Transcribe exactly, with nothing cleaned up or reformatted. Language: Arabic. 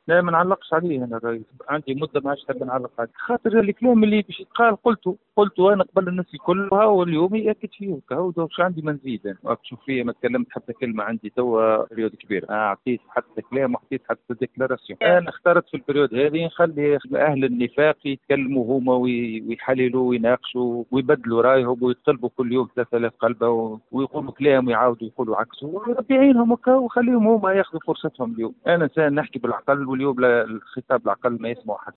لا ما نعلقش عليه انا الرئيس، عندي مده ما عادش نحب نعلق عليه، خاطر الكلام اللي باش يتقال قلته قلته انا قبل الناس الكل، وهو اليوم ياكد فيه، هو واش عندي ما نزيد انا، راك تشوف فيا ما تكلمت حتى كلمه، عندي توا بريود كبير، آه عطيت حتى كلام وحطيت حتى ديكلاراسيون، انا اخترت في البريود هذه نخلي اهل النفاق يتكلموا هما وي- ويحللوا ويناقشوا ويبدلوا رايهم ويطلبوا كل يوم ثلاثة آلاف قلبه و- ويقولوا كلام ويعاودوا يقولوا عكسه، وربي يعينهم هكا وخليهم هما ياخذوا فرصتهم اليوم، انا انسان نحكي بالعقل، واليوم لا- الخطاب بالعقل ما يسمع حد.